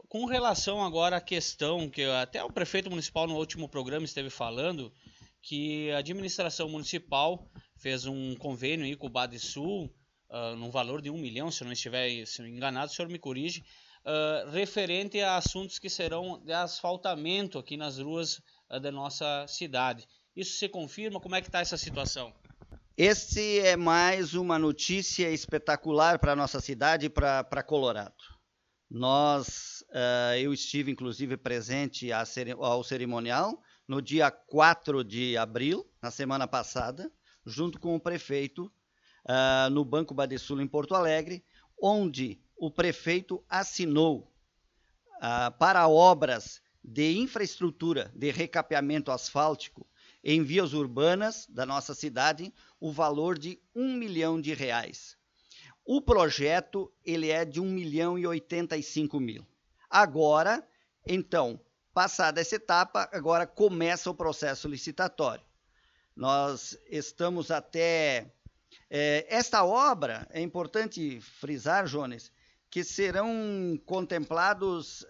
Com relação agora à questão que até o prefeito municipal no último programa esteve falando, que a administração municipal fez um convênio aí com o Badesul, no valor de 1 milhão, se eu não estiver enganado, o senhor me corrige, referente a assuntos que serão de asfaltamento aqui nas ruas da nossa cidade. Isso se confirma? Como é que está essa situação? Este é mais uma notícia espetacular para a nossa cidade e para Colorado. Eu estive inclusive presente ao cerimonial no dia 4 de abril, na semana passada, junto com o prefeito, no Banco Badesul em Porto Alegre, onde o prefeito assinou para obras de infraestrutura de recapeamento asfáltico em vias urbanas da nossa cidade o valor de R$1 milhão. O projeto ele é de 1.085.000. Agora, então, passada essa etapa, agora começa o processo licitatório. Nós estamos até... esta obra, é importante frisar, Jones, que serão contemplados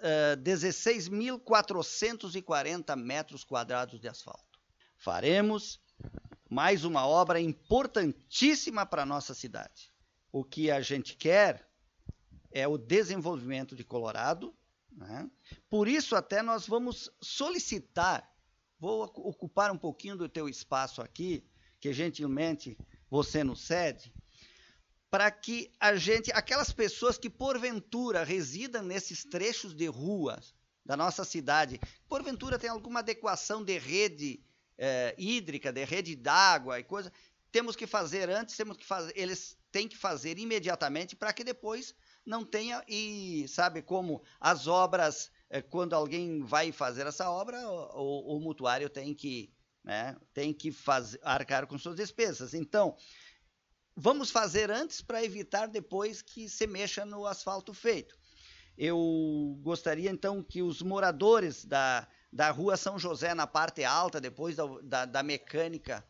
16.440 metros quadrados de asfalto. Faremos mais uma obra importantíssima para a nossa cidade. O que a gente quer é o desenvolvimento de Colorado, né? Por isso até nós vamos solicitar, vou ocupar um pouquinho do teu espaço aqui, que gentilmente você nos cede, para que aquelas pessoas que porventura residam nesses trechos de ruas da nossa cidade, porventura tem alguma adequação de rede hídrica, de rede d'água e coisa, temos que fazer antes, eles têm que fazer imediatamente para que depois não tenha, e sabe como as obras, quando alguém vai fazer essa obra, o mutuário tem que arcar com suas despesas. Então, vamos fazer antes para evitar depois que se mexa no asfalto feito. Eu gostaria então que os moradores da rua São José, na parte alta, depois da mecânica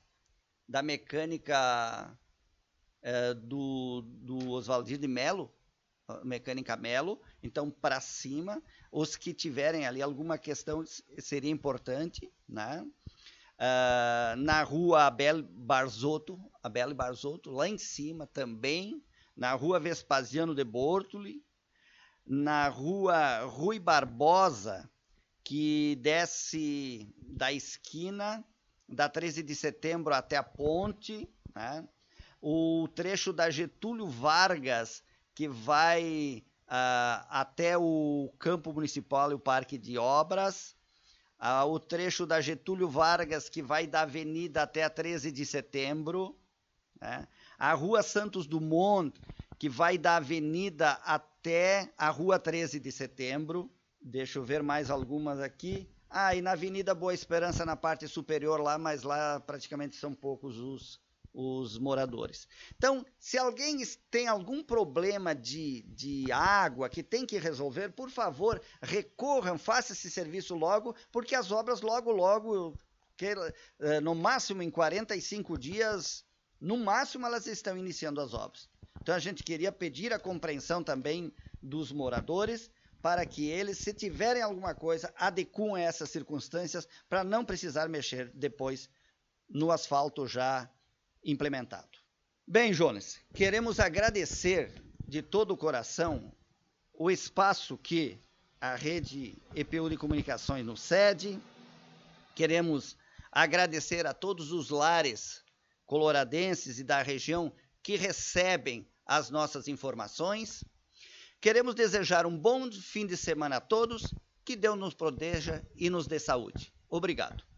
do Oswaldir de Melo, mecânica Melo, então para cima, os que tiverem ali alguma questão seria importante, né? Na rua Abel Barzotto, lá em cima também, na rua Vespasiano de Bortoli, na rua Rui Barbosa, que desce da esquina da 13 de setembro até a ponte, né? O trecho da Getúlio Vargas, que vai até o campo municipal e o parque de obras, o trecho da Getúlio Vargas, que vai da avenida até a 13 de setembro, né? A rua Santos Dumont, que vai da avenida até a rua 13 de setembro. Deixa eu ver mais algumas aqui. E na Avenida Boa Esperança, na parte superior lá, mas lá praticamente são poucos os moradores. Então, se alguém tem algum problema de água que tem que resolver, por favor, recorram, faça esse serviço logo, porque as obras logo, no máximo em 45 dias, no máximo elas estão iniciando as obras. Então, a gente queria pedir a compreensão também dos moradores, para que eles, se tiverem alguma coisa, adequem essas circunstâncias para não precisar mexer depois no asfalto já implementado. Bem, Jones, queremos agradecer de todo o coração o espaço que a rede EPU de Comunicações nos cede. Queremos agradecer a todos os lares coloradenses e da região que recebem as nossas informações. Queremos desejar um bom fim de semana a todos, que Deus nos proteja e nos dê saúde. Obrigado.